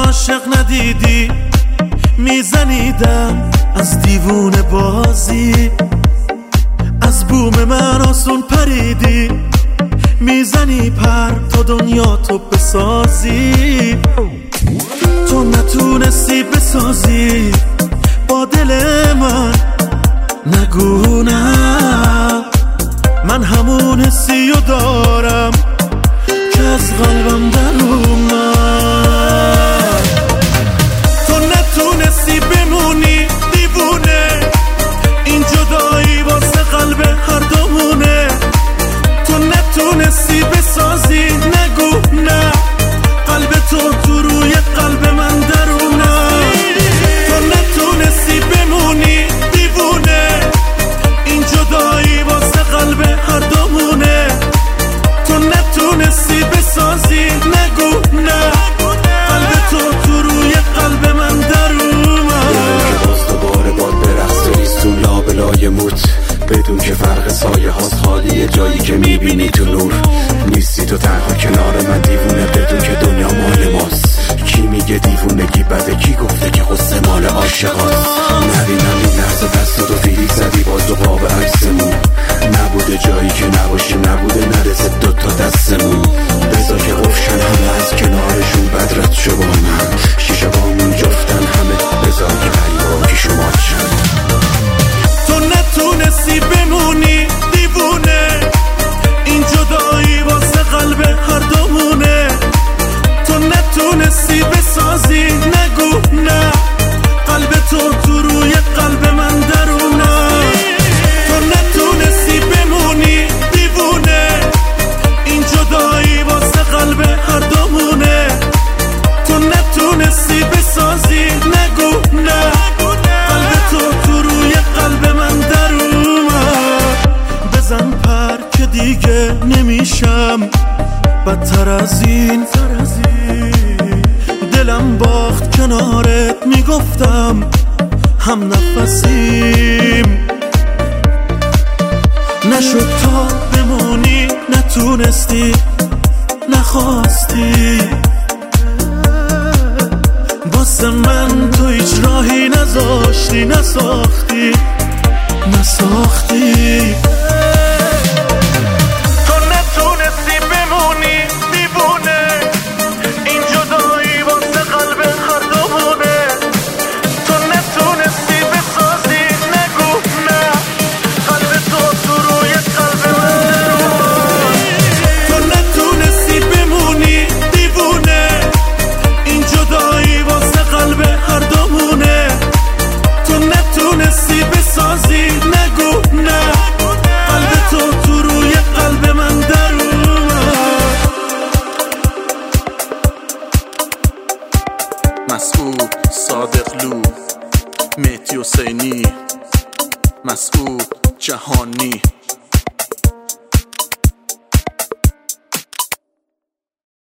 عاشق ندیدی، میزنیدم از دیوونه بازی. از بوم من آسون پریدی، میزنی پر تا دنیا تو بسازی. تو نتونستی بسازی با دل من، نگو نه. من همون حسی رو دارم که از قلبم در اومد. تو نتونستی بمونی دیوونه، این جدایی واسه قلب هر دومونه. تو نتونستی بسازی، نگو نه. قلب تو روی قلب من درونه. تو نتونستی بمونی دیوونه، این جدایی واسه قلب هر دومونه. تو نتونستی بسازی، نگو نه. قلب تو روی قلب من درونه. که باز دوباره باد برقص ریستون لابلای موت، بدون که فرق سایه هاست خالیه جایی که میبینی تو نور. نیستی تو تنها کنار من دیوونه، بدون که دنیا مال ماست. کی میگه دیوونگی بده، کی گفته که غصه مال عاشقاست؟ نبینم این لحظه دست تو فیلیک زدی باز دو قاب عکسمون. نبوده جایی که نباشی، نبوده نرسه دوتا دستمون. بذار که قفشن همه از کنارشون بدرت شو با من. شیشه بامون جفتن همه، بذار که غریبا شما چن. تو نتونستی بمونی دیوونه، این جدایی واسه قلب هر دومونه. تو نتونستی بسازی، نگو نه. قلب تو روی قلب من درونه. تو نتونستی بمونی دیوونه، این جدایی واسه قلب هر دومونه. تو نتونستی بسازی، نگو نه. قلب تو روی قلب من درونه. بزن پر که دیگه نمیشم بدتر از این. دلم باخت کنارت، میگفتم هم نفسیم. نشد تا بمونی، نتونستی، نخواستی. واسه من تو هیچ راهی نذاشتی، نساختی. تو نتونستی بمونی دیوونه، این جدایی واسه قلب هر دومونه. تو نتونستی بسازی، نگو نه. قلب تو روی قلب من درونه. تو نتونستی بمونی دیوونه، این جدایی واسه قلب هر دومونه. تو نتونستی بسازی، نگو نه. قلب تو روی قلب من درونه. مسعود صادقلو، مهدی حسینی، مسعود جهانی.